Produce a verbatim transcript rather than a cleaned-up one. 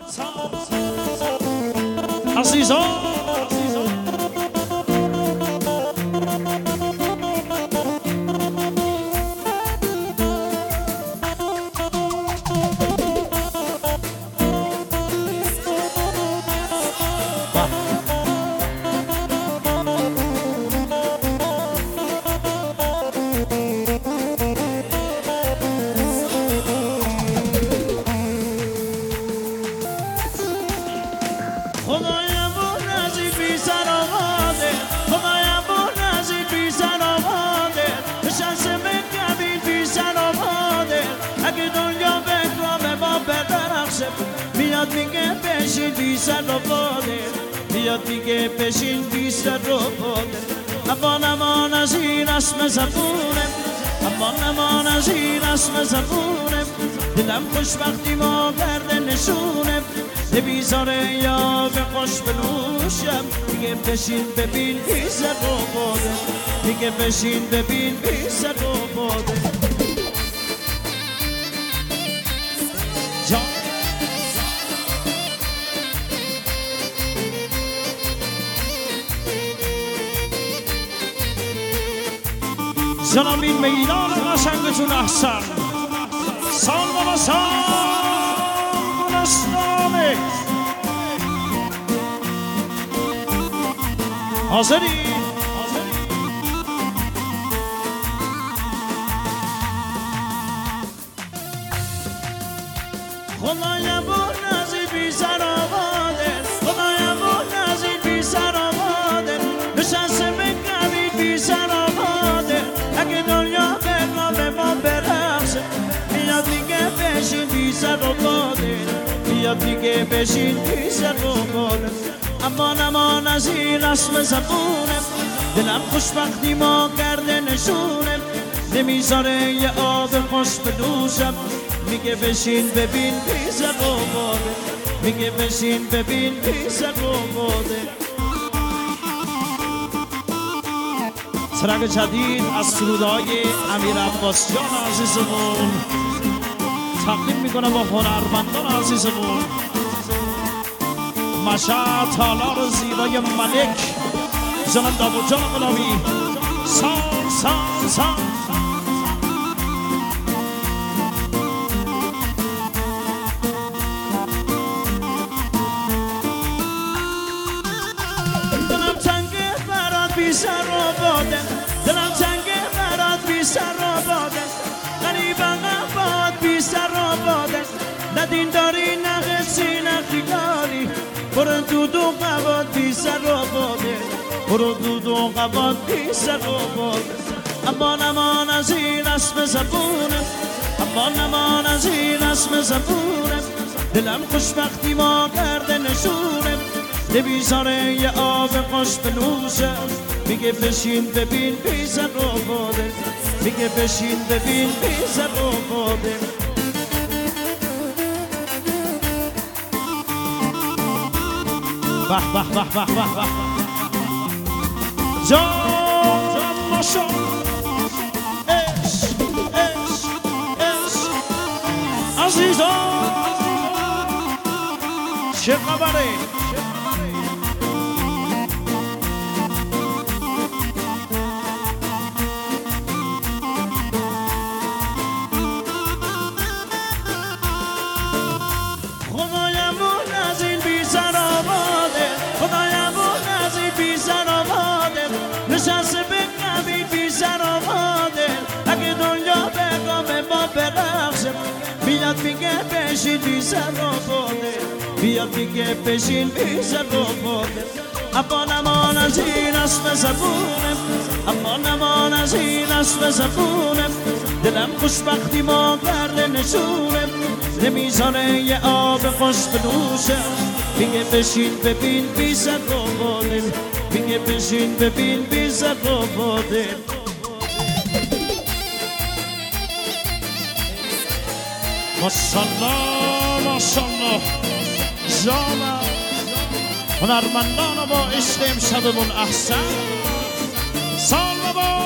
عزیزان میاد میگه بشین بی سر و باده میاد میگه بشین بی سر و باده امان امان از این اسم زبونه امان امان از این اسم زبونه دلم خوشبختی ما کرده نشونه نمیذاره یا به خوش بنوشم میگه بشین ببین بی سر و باده میگه بشین ببین بی سر و باده جان جناب این میدان قشنگتون احسن سال و سال اسلامی حاضری خدایا بود نزید بی سر آباده خدایا بود نزید بی سر آباده نشسته بگوید بی سر آباده اگه دنیا بگا به ما برقصه میاد میگه بشین بی سر آباده میاد میگه بشین بی سر آباده امان امان از این رسم زبونه دلم خوشبختی ما کرده نشونه نمیذاره یه آب خوش بدوشم میگه بشین ببین بی سر آباده میگه بشین ببین بی سر آباده ترک جدید از سرودهای امیر عباس جان عزیزمون تقدیم میکنه با هنرمندان عزیزمون مشهد تالار زیبای ملک جناب داوود جان غلامی سال سال سال بی سر آباده دلم تنگه برات بی سر آباده غریبا قباد بی سر آباده نه دین داری نه قصی نه خیالی برو دود و قباد بی سر آباده برو دود و قباد بی سر آباده امان امان از این اسم زبونه امان امان از این اسم زبونه دلم خوشبختی ما کرده نشونه نمیذاره یه آب خوش بنوشه میگه بشین ببین بی سر آباده میگه بشین ببین بی سر آباده به به به به به به جان ماشا عشق عشق عشق عزیزان چه خبره نشسته بگوید بی سر آباده اگه دنیا بگا به ما برقصه بیاد میگه بشین بی سر آباده بیاد میگه بشین بی سر آباده امان امان از این اسم زبونه امان امان از این اسم زبونه دلم خوشبختی ما کرده نشونه نمیذاره یه آب خوش بنوشه میگه بشین ببین بی سر آباده میگه بشین ببین بی سر آباده ماشاءالله ماشاءالله جانا هنرمندان با عشق امشبمون احسن سال و